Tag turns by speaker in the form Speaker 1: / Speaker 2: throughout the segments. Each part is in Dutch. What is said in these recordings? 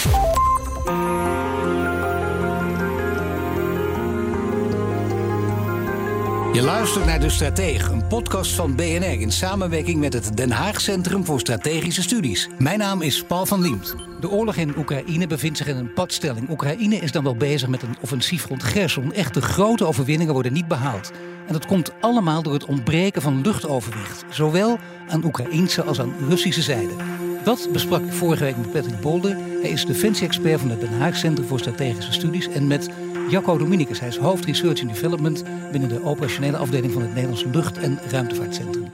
Speaker 1: Je luistert naar De Stratege, een podcast van BNR in samenwerking met het Den Haag Centrum voor Strategische Studies. Mijn naam is Paul van Liemt. De oorlog in Oekraïne bevindt zich in een padstelling. Oekraïne is dan wel bezig met een offensief rond Gerson. Echte grote overwinningen worden niet behaald. En dat komt allemaal door het ontbreken van luchtoverwicht. Zowel aan Oekraïnse als aan Russische zijde. Dat besprak ik vorige week met Patrick Bolder. Hij is defensie-expert van het Den Haag Centrum voor Strategische Studies. En met Jacco Dominicus. Hij is hoofd Research and Development binnen de operationele afdeling van het Nederlands Lucht- en Ruimtevaartcentrum.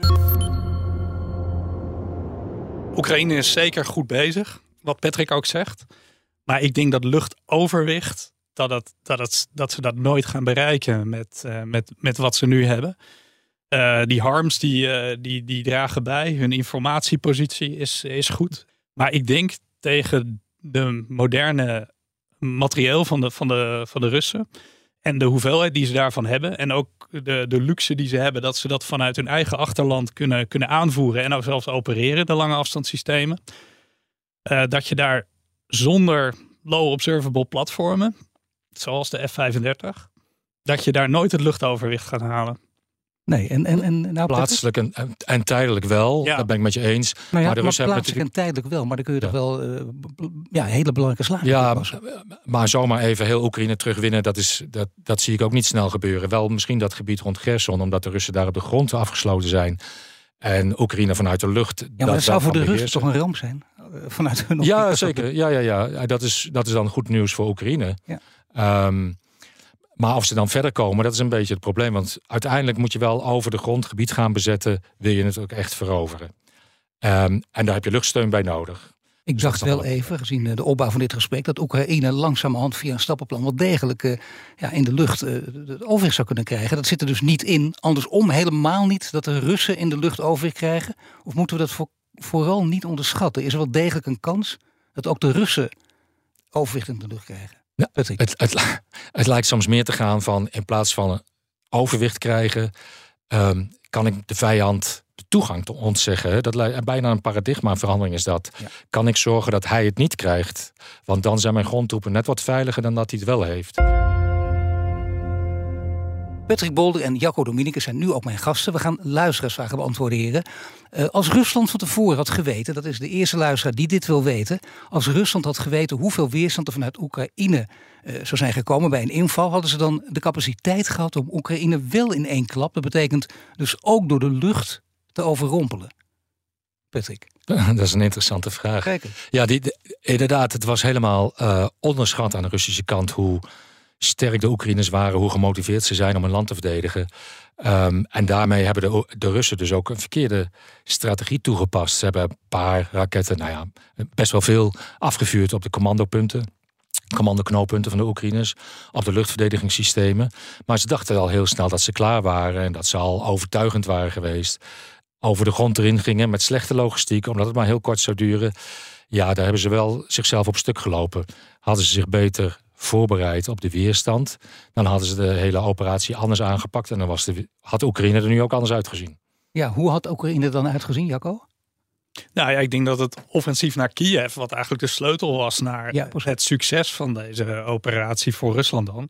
Speaker 2: Oekraïne is zeker goed bezig, wat Patrick ook zegt. Maar ik denk dat luchtoverwicht, dat ze dat nooit gaan bereiken met wat ze nu hebben. Die harms die dragen bij. Hun informatiepositie is goed. Maar ik denk tegen de moderne materieel van de Russen en de hoeveelheid die ze daarvan hebben en ook de luxe die ze hebben dat ze dat vanuit hun eigen achterland kunnen aanvoeren en ook zelfs opereren, de lange afstandssystemen, dat je daar zonder low observable platformen, zoals de F-35, dat je daar nooit het luchtoverwicht gaat halen.
Speaker 1: Nee, en nou,
Speaker 3: plaatselijk en tijdelijk wel,
Speaker 2: ja.
Speaker 3: Dat ben ik met je eens.
Speaker 1: Maar plaatselijk en tijdelijk wel, maar dan kun je toch wel hele belangrijke slagen toepassen.
Speaker 3: Maar zomaar even heel Oekraïne terugwinnen, dat zie ik ook niet snel gebeuren. Wel misschien dat gebied rond Gerson, omdat de Russen daar op de grond afgesloten zijn. En Oekraïne vanuit de lucht.
Speaker 1: Ja, maar dat zou voor de Russen toch een ramp zijn? Vanuit hun
Speaker 3: ja, zeker. Ja. Dat is dan goed nieuws voor Oekraïne. Ja. Maar of ze dan verder komen, dat is een beetje het probleem. Want uiteindelijk moet je wel over de grond gebied gaan bezetten, wil je het ook echt veroveren. En daar heb je luchtsteun bij nodig.
Speaker 1: Ik dacht wel even, gezien de opbouw van dit gesprek, dat Oekraïne langzamerhand via een stappenplan wel degelijk in de lucht het overwicht zou kunnen krijgen. Dat zit er dus niet in. Andersom helemaal niet dat de Russen in de lucht overwicht krijgen. Of moeten we dat vooral niet onderschatten? Is er wel degelijk een kans dat ook de Russen overwicht in de lucht krijgen?
Speaker 3: Ja, het lijkt soms meer te gaan van, in plaats van een overwicht krijgen, kan ik de vijand de toegang te ontzeggen. Dat lijkt bijna een paradigmaverandering is dat. Ja. Kan ik zorgen dat hij het niet krijgt? Want dan zijn mijn grondtroepen net wat veiliger dan dat hij het wel heeft.
Speaker 1: Patrick Bolder en Jacco Dominicus zijn nu ook mijn gasten. We gaan luisteraarsvragen beantwoorden, heren. Als Rusland van tevoren had geweten, dat is de eerste luisteraar die dit wil weten. Als Rusland had geweten hoeveel weerstand er vanuit Oekraïne zou zijn gekomen bij een inval, hadden ze dan de capaciteit gehad om Oekraïne wel in één klap, dat betekent dus ook door de lucht, te overrompelen? Patrick.
Speaker 3: Dat is een interessante vraag. Ja, inderdaad, het was helemaal onderschat aan de Russische kant hoe sterk de Oekraïners waren, hoe gemotiveerd ze zijn om een land te verdedigen. En daarmee hebben de Russen dus ook een verkeerde strategie toegepast. Ze hebben een paar raketten, best wel veel afgevuurd op de commandoknooppunten van de Oekraïners, op de luchtverdedigingssystemen. Maar ze dachten al heel snel dat ze klaar waren en dat ze al overtuigend waren geweest. Over de grond erin gingen met slechte logistiek, omdat het maar heel kort zou duren. Ja, daar hebben ze wel zichzelf op stuk gelopen. Hadden ze zich beter voorbereid op de weerstand, dan hadden ze de hele operatie anders aangepakt en dan had Oekraïne er nu ook anders uitgezien.
Speaker 1: Ja, hoe had Oekraïne er dan uitgezien, Jacco?
Speaker 2: Nou ja, ik denk dat het offensief naar Kiev, wat eigenlijk de sleutel was naar het succes van deze operatie voor Rusland dan,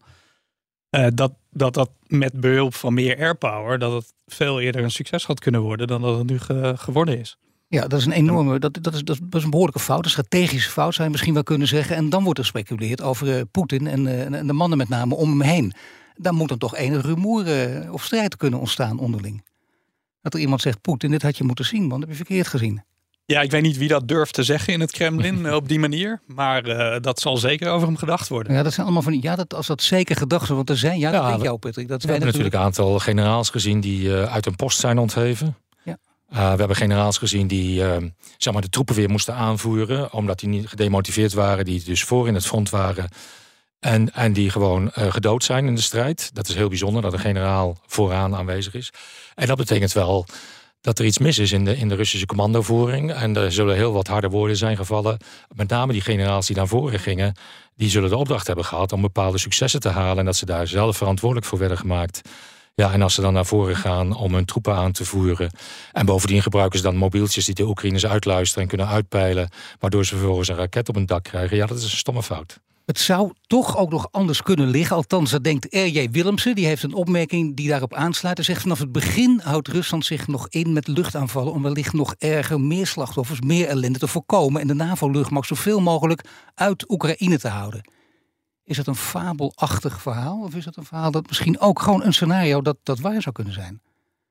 Speaker 2: dat met behulp van meer airpower, dat het veel eerder een succes had kunnen worden dan dat het nu geworden is.
Speaker 1: Ja, dat is een enorme, dat is een behoorlijke fout, een strategische fout zou je misschien wel kunnen zeggen. En dan wordt er gespeculeerd over Poetin en de mannen met name om hem heen. Dan moet dan toch enig rumoer of strijd kunnen ontstaan onderling. Dat er iemand zegt, Poetin, dit had je moeten zien, man, dat heb je verkeerd gezien.
Speaker 2: Ja, ik weet niet wie dat durft te zeggen in het Kremlin op die manier. Maar dat zal zeker over hem gedacht worden.
Speaker 1: Ja, dat zijn allemaal van als dat zeker gedacht wordt. Want er zijn, dat weet jou, Patrick.
Speaker 3: We hebben natuurlijk een aantal generaals gezien die uit hun post zijn ontheven. We hebben generaals gezien die de troepen weer moesten aanvoeren, omdat die niet gedemotiveerd waren, die dus voor in het front waren en die gewoon gedood zijn in de strijd. Dat is heel bijzonder dat een generaal vooraan aanwezig is. En dat betekent wel dat er iets mis is in de Russische commandovoering. En er zullen heel wat harde woorden zijn gevallen. Met name die generaals die naar voren gingen, die zullen de opdracht hebben gehad om bepaalde successen te halen en dat ze daar zelf verantwoordelijk voor werden gemaakt. Ja, en als ze dan naar voren gaan om hun troepen aan te voeren. En bovendien gebruiken ze dan mobieltjes die de Oekraïners uitluisteren en kunnen uitpeilen, waardoor ze vervolgens een raket op hun dak krijgen. Ja, dat is een stomme fout.
Speaker 1: Het zou toch ook nog anders kunnen liggen. Althans, dat denkt R.J. Willemsen. Die heeft een opmerking die daarop aansluit. Hij zegt vanaf het begin houdt Rusland zich nog in met luchtaanvallen om wellicht nog erger, meer slachtoffers, meer ellende te voorkomen en de NAVO-luchtmacht zoveel mogelijk uit Oekraïne te houden. Is dat een fabelachtig verhaal? Of is dat een verhaal dat misschien ook gewoon een scenario dat waar zou kunnen zijn?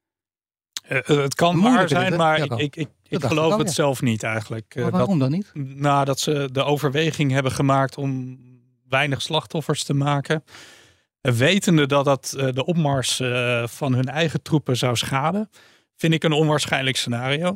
Speaker 2: Het kan waar zijn, maar ik geloof het zelf niet eigenlijk.
Speaker 1: Maar waarom dan niet?
Speaker 2: Dat ze de overweging hebben gemaakt om weinig slachtoffers te maken. Wetende dat de opmars van hun eigen troepen zou schaden. Vind ik een onwaarschijnlijk scenario.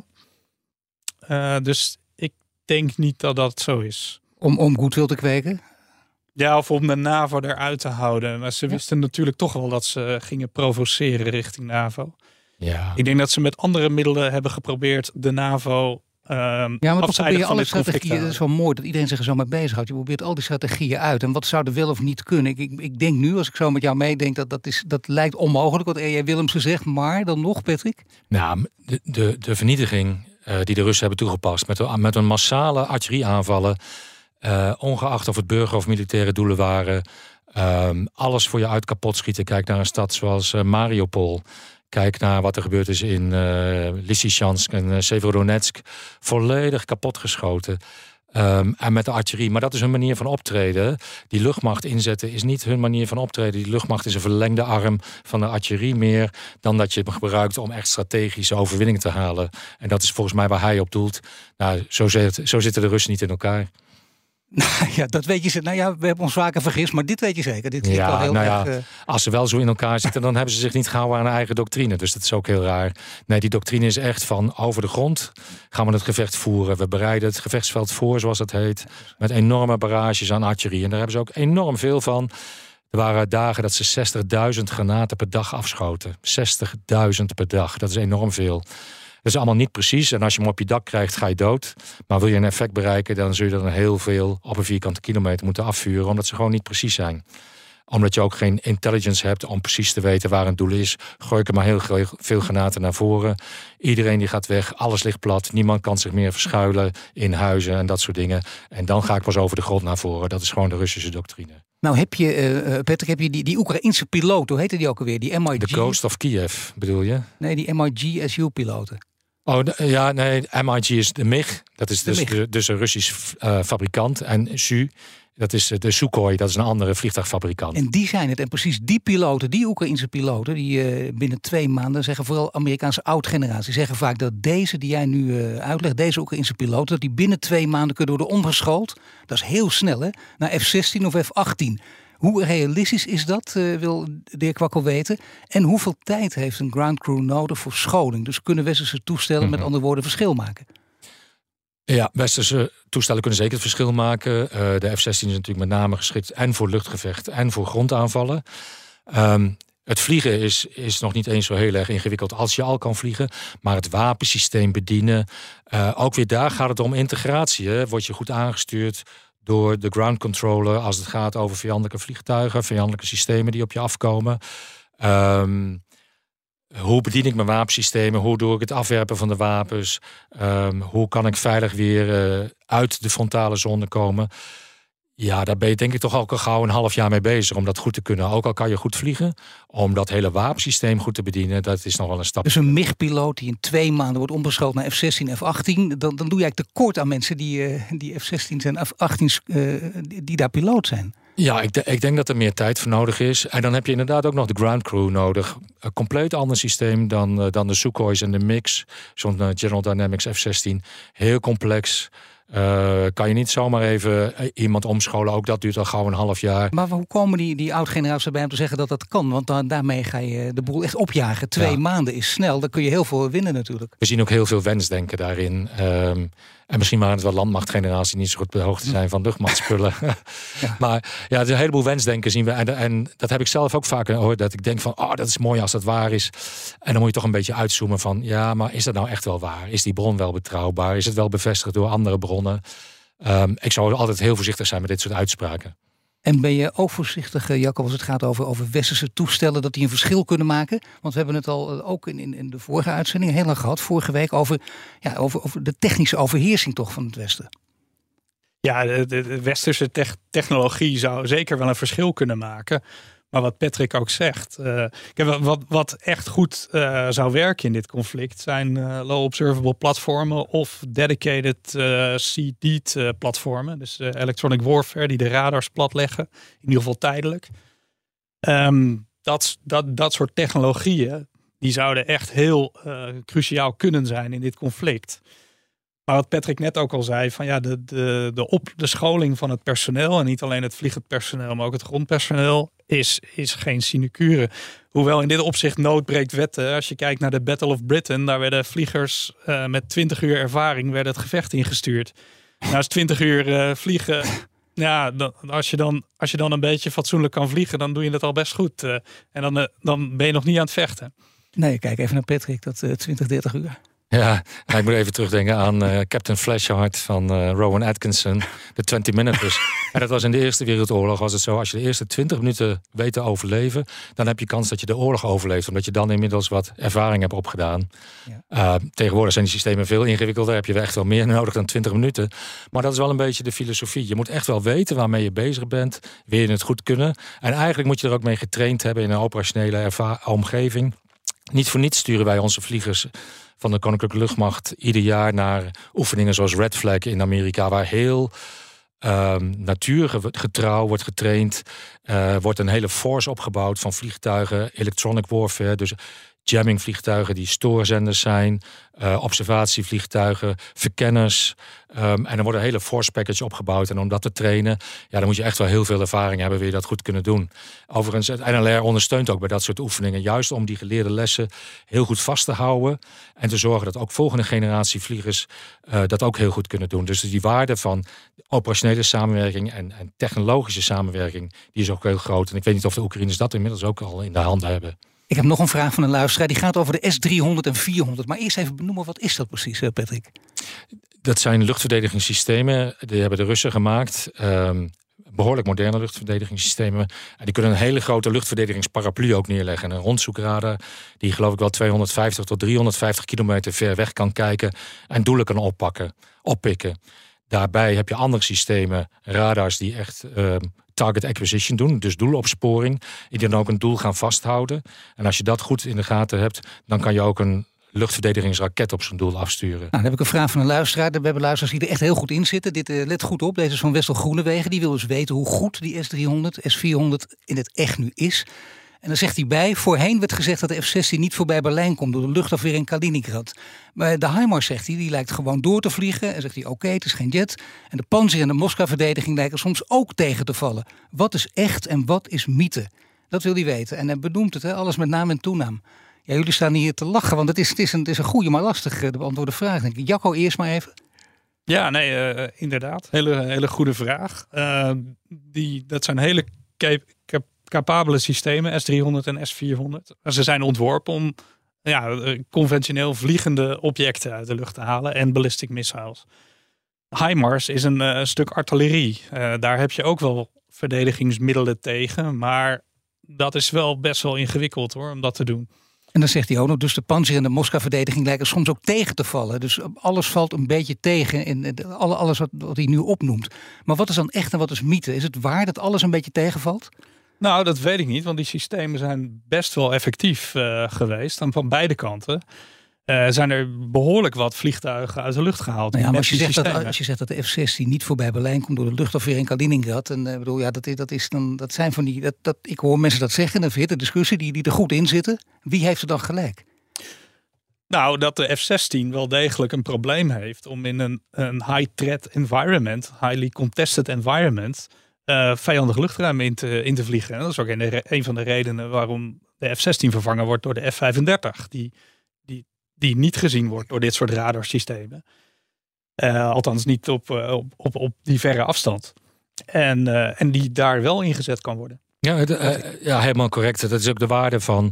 Speaker 2: Dus ik denk niet dat dat zo is.
Speaker 1: Om goodwill te kweken?
Speaker 2: Ja, of om de NAVO eruit te houden. Maar ze wisten natuurlijk toch wel dat ze gingen provoceren richting NAVO.
Speaker 3: Ja.
Speaker 2: Ik denk dat ze met andere middelen hebben geprobeerd de NAVO
Speaker 1: maar toch probeer je alle strategieën. Dat is wel mooi dat iedereen zich er zo mee bezighoudt. Je probeert al die strategieën uit. En wat zou er wel of niet kunnen? Ik denk nu, als ik zo met jou meedenk, dat lijkt onmogelijk wat R.J. Willemsen zegt. Maar dan nog, Patrick?
Speaker 3: Nou, de vernietiging die de Russen hebben toegepast met een massale artillerieaanvallen, ongeacht of het burger- of militaire doelen waren, alles voor je uit kapot schieten. Kijk naar een stad zoals Mariupol. Kijk naar wat er gebeurd is in Lysychansk en Severodonetsk. Volledig kapotgeschoten. En met de artillerie. Maar dat is hun manier van optreden. Die luchtmacht inzetten is niet hun manier van optreden. Die luchtmacht is een verlengde arm van de artillerie meer dan dat je hem gebruikt om echt strategische overwinningen te halen. En dat is volgens mij waar hij op doelt. Nou, zo zitten de Russen niet in elkaar.
Speaker 1: Nou ja, dat weet je. Nou ja, we hebben ons vaker vergist, maar dit weet je zeker. Dit klinkt wel heel erg.
Speaker 3: Als ze wel zo in elkaar zitten, dan hebben ze zich niet gehouden aan hun eigen doctrine. Dus dat is ook heel raar. Nee, die doctrine is echt van over de grond gaan we het gevecht voeren. We bereiden het gevechtsveld voor, zoals het heet. Met enorme barrages aan artillerie. En daar hebben ze ook enorm veel van. Er waren dagen dat ze 60.000 granaten per dag afschoten. 60.000 per dag. Dat is enorm veel. Dat is allemaal niet precies. En als je hem op je dak krijgt, ga je dood. Maar wil je een effect bereiken, dan zul je dan heel veel op een vierkante kilometer moeten afvuren. Omdat ze gewoon niet precies zijn. Omdat je ook geen intelligence hebt om precies te weten waar een doel is. Gooi ik er maar heel veel granaten naar voren. Iedereen die gaat weg, alles ligt plat. Niemand kan zich meer verschuilen in huizen en dat soort dingen. En dan ga ik pas over de grond naar voren. Dat is gewoon de Russische doctrine.
Speaker 1: Nou Patrick, heb je die Oekraïense piloot, hoe heette die ook alweer? Die MiG?
Speaker 3: The Ghost of Kiev, bedoel je?
Speaker 1: Nee, die MiG-SU-piloten.
Speaker 3: Oh ja, nee, MiG is de MiG. Dat is dus een Russisch fabrikant. En SU, dat is de Sukhoi, dat is een andere vliegtuigfabrikant.
Speaker 1: En die zijn het. En precies die piloten, die Oekraïense piloten, die binnen 2 maanden zeggen, vooral Amerikaanse oud-generatie, zeggen vaak dat deze die jij nu uitlegt, deze Oekraïense piloten, dat die binnen 2 maanden kunnen worden omgeschoold. Dat is heel snel, hè? Naar F-16 of F-18. Hoe realistisch is dat, wil de heer Kwakkel weten? En hoeveel tijd heeft een ground crew nodig voor scholing? Dus kunnen westerse toestellen met andere woorden verschil maken?
Speaker 3: Ja, westerse toestellen kunnen zeker het verschil maken. De F-16 is natuurlijk met name geschikt en voor luchtgevecht en voor grondaanvallen. Het vliegen is nog niet eens zo heel erg ingewikkeld als je al kan vliegen. Maar het wapensysteem bedienen, ook weer daar gaat het om integratie. Hè? Word je goed aangestuurd door de ground controller als het gaat over vijandelijke vliegtuigen, vijandelijke systemen die op je afkomen. Hoe bedien ik mijn wapensystemen? Hoe doe ik het afwerpen van de wapens? Hoe kan ik veilig weer uit de frontale zone komen? Ja, daar ben je denk ik toch ook al gauw een half jaar mee bezig om dat goed te kunnen. Ook al kan je goed vliegen, om dat hele wapensysteem goed te bedienen, dat is nog wel een stap.
Speaker 1: Dus een MiG-piloot die in 2 maanden wordt omgeschoold naar F-16, F-18, dan doe je eigenlijk tekort aan mensen die F-16's en F-18's die daar piloot zijn. Ja,
Speaker 3: ik denk dat er meer tijd voor nodig is. En dan heb je inderdaad ook nog de ground crew nodig. Een compleet ander systeem dan de Sukhois en de MiGs. Zo'n General Dynamics F-16. Heel complex. Kan je niet zomaar even iemand omscholen. Ook dat duurt al gauw een half jaar.
Speaker 1: Maar hoe komen die oud-generaties erbij om te zeggen dat dat kan? Want daarmee ga je de boel echt opjagen. 2 maanden is snel. Dan kun je heel veel winnen natuurlijk.
Speaker 3: We zien ook heel veel wensdenken daarin. En misschien waren het wel landmachtgeneraties die niet zo goed op de hoogte zijn van luchtmachtspullen. Ja. Maar ja, er is een heleboel wensdenken zien we. En dat heb ik zelf ook vaak gehoord. Dat ik denk van, dat is mooi als dat waar is. En dan moet je toch een beetje uitzoomen van, ja, maar is dat nou echt wel waar? Is die bron wel betrouwbaar? Is het wel bevestigd door andere bronnen? Ik zou altijd heel voorzichtig zijn met dit soort uitspraken.
Speaker 1: En ben je ook voorzichtig, Jacco, als het gaat over westerse toestellen, dat die een verschil kunnen maken? Want we hebben het al ook in de vorige uitzending heel lang gehad, vorige week, over de technische overheersing toch van het Westen.
Speaker 2: Ja, de westerse technologie zou zeker wel een verschil kunnen maken. Maar wat Patrick ook zegt, wat echt goed zou werken in dit conflict zijn low observable platformen of dedicated seed platformen. Dus electronic warfare die de radars platleggen, in ieder geval tijdelijk. Dat soort technologieën die zouden echt heel cruciaal kunnen zijn in dit conflict. Maar wat Patrick net ook al zei, van ja, de scholing van het personeel, en niet alleen het vliegend personeel, maar ook het grondpersoneel, is geen sinecure. Hoewel in dit opzicht nood breekt wetten. Als je kijkt naar de Battle of Britain, daar werden vliegers met 20 uur ervaring werden het gevecht ingestuurd. Nou is 20 uur vliegen. Ja, als je dan een beetje fatsoenlijk kan vliegen, dan doe je het al best goed. En dan ben je nog niet aan het vechten.
Speaker 1: Nee, kijk even naar Patrick, dat 20-30 uur.
Speaker 3: Ja, ik moet even terugdenken aan Captain Flashheart van Rowan Atkinson. De 20 Minutes. En dat was in de Eerste Wereldoorlog. Was het zo, als je de eerste 20 minuten weet te overleven, dan heb je kans dat je de oorlog overleeft. Omdat je dan inmiddels wat ervaring hebt opgedaan. Ja. Tegenwoordig zijn die systemen veel ingewikkelder. Heb je echt wel meer nodig dan 20 minuten. Maar dat is wel een beetje de filosofie. Je moet echt wel weten waarmee je bezig bent. Wil je het goed kunnen? En eigenlijk moet je er ook mee getraind hebben in een operationele omgeving. Niet voor niets sturen wij onze vliegers van de Koninklijke Luchtmacht ieder jaar naar oefeningen zoals Red Flag in Amerika, waar heel natuurgetrouw wordt getraind. Wordt een hele force opgebouwd van vliegtuigen, electronic warfare, dus jamming vliegtuigen die stoorzenders zijn, observatievliegtuigen, verkenners. En er wordt een hele force package opgebouwd. En om dat te trainen, ja, dan moet je echt wel heel veel ervaring hebben, wil je dat goed kunnen doen. Overigens, het NLR ondersteunt ook bij dat soort oefeningen, juist om die geleerde lessen heel goed vast te houden en te zorgen dat ook volgende generatie vliegers dat ook heel goed kunnen doen. Dus die waarde van operationele samenwerking en technologische samenwerking, die is ook heel groot. En ik weet niet of de Oekraïners dat inmiddels ook al in de hand hebben.
Speaker 1: Ik heb nog een vraag van een luisteraar. Die gaat over de S-300 en 400. Maar eerst even benoemen, wat is dat precies, Patrick?
Speaker 3: Dat zijn luchtverdedigingssystemen. Die hebben de Russen gemaakt. Behoorlijk moderne luchtverdedigingssystemen. En die kunnen een hele grote luchtverdedigingsparaplu ook neerleggen. Een rondzoekradar die geloof ik wel 250 tot 350 kilometer ver weg kan kijken en doelen kan oppikken. Daarbij heb je andere systemen, radars die echt target acquisition doen, dus doelopsporing, die dan ook een doel gaan vasthouden. En als je dat goed in de gaten hebt, dan kan je ook een luchtverdedigingsraket op zo'n doel afsturen. Nou,
Speaker 1: dan heb ik een vraag van een luisteraar. We hebben luisteraars die er echt heel goed in zitten. Let goed op, deze is van Wessel Groenewegen. Die wil dus weten hoe goed die S-300, S-400 in het echt nu is. En dan zegt hij bij, voorheen werd gezegd dat de F-16 niet voorbij Berlijn komt door de luchtafweer in Kaliningrad. Maar de HIMARS, zegt hij, die lijkt gewoon door te vliegen. En zegt hij, oké, het is geen jet. En de Panzer en de Moskou-verdediging lijken soms ook tegen te vallen. Wat is echt en wat is mythe? Dat wil hij weten. En hij benoemt het, alles met naam en toenaam. Ja, jullie staan hier te lachen, want het is een goede, maar lastig te beantwoorden vraag, denk ik. Jacco, eerst maar even.
Speaker 2: Ja, nee, inderdaad. Hele goede vraag. Dat zijn hele capabele systemen, S-300 en S-400. Ze zijn ontworpen om conventioneel vliegende objecten uit de lucht te halen en ballistic missiles. HIMARS is een stuk artillerie. Daar heb je ook wel verdedigingsmiddelen tegen, maar dat is wel best wel ingewikkeld hoor, om dat te doen.
Speaker 1: En dan zegt hij ook nog, dus de Panzer en de Moskou-verdediging lijken soms ook tegen te vallen. Dus alles valt een beetje tegen in alles wat hij nu opnoemt. Maar wat is dan echt en wat is mythe? Is het waar dat alles een beetje tegenvalt?
Speaker 2: Nou, dat weet ik niet, want die systemen zijn best wel effectief geweest. En van beide kanten zijn er behoorlijk wat vliegtuigen uit de lucht gehaald.
Speaker 1: Nou ja, maar als je zegt dat de F-16 niet voorbij Berlijn komt door de luchtafweer in Kaliningrad. En bedoel, ja, dat zijn van die. Ik hoor mensen dat zeggen, een verhitte discussie die er goed in zitten. Wie heeft er dan gelijk?
Speaker 2: Nou, dat de F-16 wel degelijk een probleem heeft om in een high-threat environment, highly contested environment, vijandig luchtruim in te vliegen. En dat is ook een van de redenen waarom de F-16 vervangen wordt door de F-35. Die niet gezien wordt door dit soort radarsystemen. Althans niet op die verre afstand. En die daar wel ingezet kan worden.
Speaker 3: Ja, helemaal correct. Dat is ook de waarde van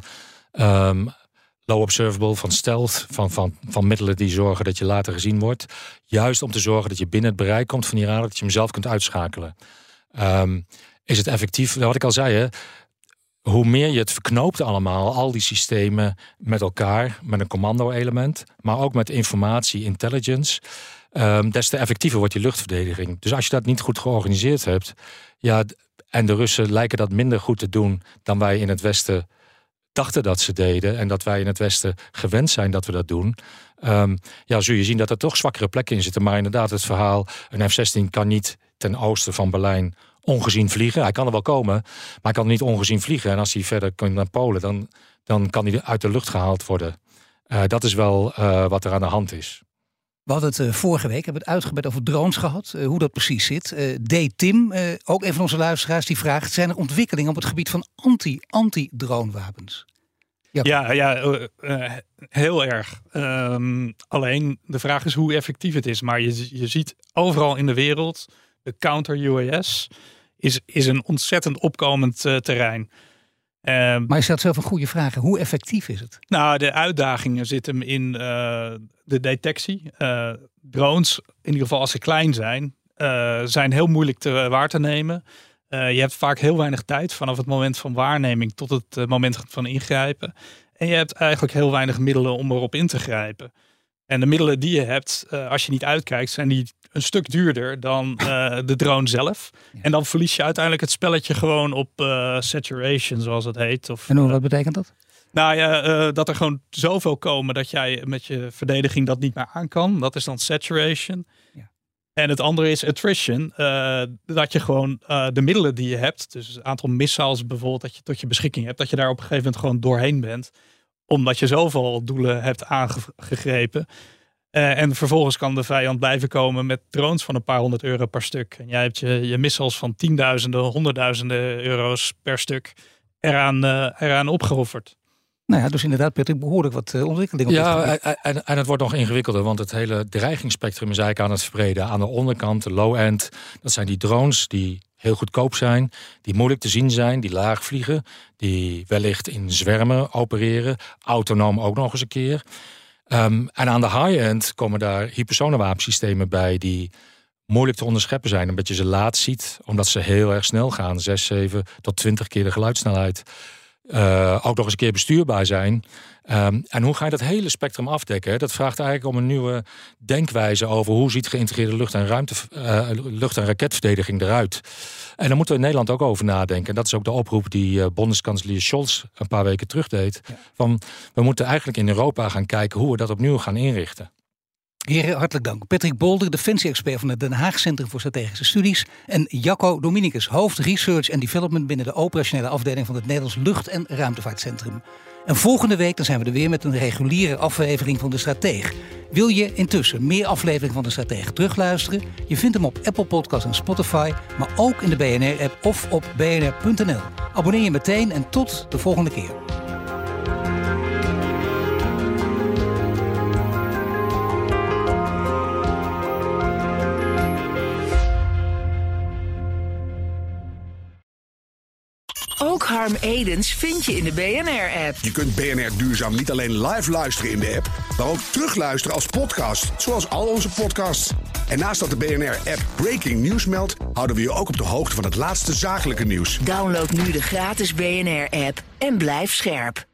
Speaker 3: low observable, van stealth, van middelen die zorgen dat je later gezien wordt. Juist om te zorgen dat je binnen het bereik komt van die radar, dat je hem zelf kunt uitschakelen. is het effectief. Wat ik al zei, hè, hoe meer je het verknoopt allemaal, al die systemen met elkaar, met een commando-element, maar ook met informatie, intelligence, des te effectiever wordt die luchtverdediging. Dus als je dat niet goed georganiseerd hebt, ja, en de Russen lijken dat minder goed te doen dan wij in het Westen dachten dat ze deden, en dat wij in het Westen gewend zijn dat we dat doen, zul je zien dat er toch zwakkere plekken in zitten. Maar inderdaad, het verhaal, een F-16 kan niet ten oosten van Berlijn ongezien vliegen. Hij kan er wel komen, maar hij kan niet ongezien vliegen. En als hij verder komt naar Polen, dan kan hij uit de lucht gehaald worden. Dat is wel wat er aan de hand is.
Speaker 1: We hadden het vorige week, hebben het uitgebreid over drones gehad. Hoe dat precies zit. D-Tim, ook een van onze luisteraars, die vraagt: zijn er ontwikkelingen op het gebied van anti-dronewapens?
Speaker 2: Heel erg. Alleen de vraag is hoe effectief het is. Maar je ziet overal in de wereld, de counter-UAS is een ontzettend opkomend terrein.
Speaker 1: Maar je stelt zelf een goede vraag. Hoe effectief is het?
Speaker 2: Nou, de uitdagingen zitten hem in de detectie. Drones, in ieder geval als ze klein zijn heel moeilijk waar te nemen. Je hebt vaak heel weinig tijd vanaf het moment van waarneming tot het moment van ingrijpen. En je hebt eigenlijk heel weinig middelen om erop in te grijpen. En de middelen die je hebt, als je niet uitkijkt, zijn die een stuk duurder dan de drone zelf. Ja. En dan verlies je uiteindelijk het spelletje gewoon op saturation, zoals het heet.
Speaker 1: En wat betekent dat?
Speaker 2: Nou ja, dat er gewoon zoveel komen dat jij met je verdediging dat niet meer aan kan. Dat is dan saturation. Ja. En het andere is attrition. Dat je gewoon de middelen die je hebt, dus het aantal missiles bijvoorbeeld dat je tot je beschikking hebt, dat je daar op een gegeven moment gewoon doorheen bent. Omdat je zoveel doelen hebt aangegrepen. En vervolgens kan de vijand blijven komen met drones van een paar €100 per stuk. En jij hebt je missiles van tienduizenden, honderdduizenden euro's per stuk eraan opgeofferd.
Speaker 1: Nou ja, dus inderdaad, Patrick, behoorlijk wat ontwikkelingen.
Speaker 3: Ja, en het wordt nog ingewikkelder, want het hele dreigingsspectrum is eigenlijk aan het verbreden. Aan de onderkant, de low-end, dat zijn die drones die heel goedkoop zijn, die moeilijk te zien zijn, die laag vliegen, die wellicht in zwermen opereren, autonoom ook nog eens een keer. En aan de high-end komen daar hypersonenwapensystemen bij die moeilijk te onderscheppen zijn, omdat je ze laat ziet, omdat ze heel erg snel gaan, 6, 7 tot 20 keer de geluidssnelheid. Ook nog eens een keer bestuurbaar zijn. En hoe ga je dat hele spectrum afdekken? Dat vraagt eigenlijk om een nieuwe denkwijze over hoe ziet geïntegreerde lucht- en raketverdediging eruit. En daar moeten we in Nederland ook over nadenken. En dat is ook de oproep die bondskanselier Scholz een paar weken terug deed. Ja. Van, we moeten eigenlijk in Europa gaan kijken hoe we dat opnieuw gaan inrichten.
Speaker 1: Heren, hartelijk dank. Patrick Bolder, defensie-expert van het Den Haag Centrum voor Strategische Studies. En Jacco Dominicus, hoofd Research and Development binnen de operationele afdeling van het Nederlands Lucht- en Ruimtevaartcentrum. En volgende week dan zijn we er weer met een reguliere aflevering van De Strateeg. Wil je intussen meer afleveringen van De Strateeg terugluisteren? Je vindt hem op Apple Podcasts en Spotify, maar ook in de BNR-app of op bnr.nl. Abonneer je meteen en tot de volgende keer.
Speaker 4: Ook Harm Edens vind je in de BNR-app.
Speaker 5: Je kunt BNR Duurzaam niet alleen live luisteren in de app, maar ook terugluisteren als podcast, zoals al onze podcasts. En naast dat de BNR-app Breaking News meldt, houden we je ook op de hoogte van het laatste zakelijke nieuws.
Speaker 4: Download nu de gratis BNR-app en blijf scherp.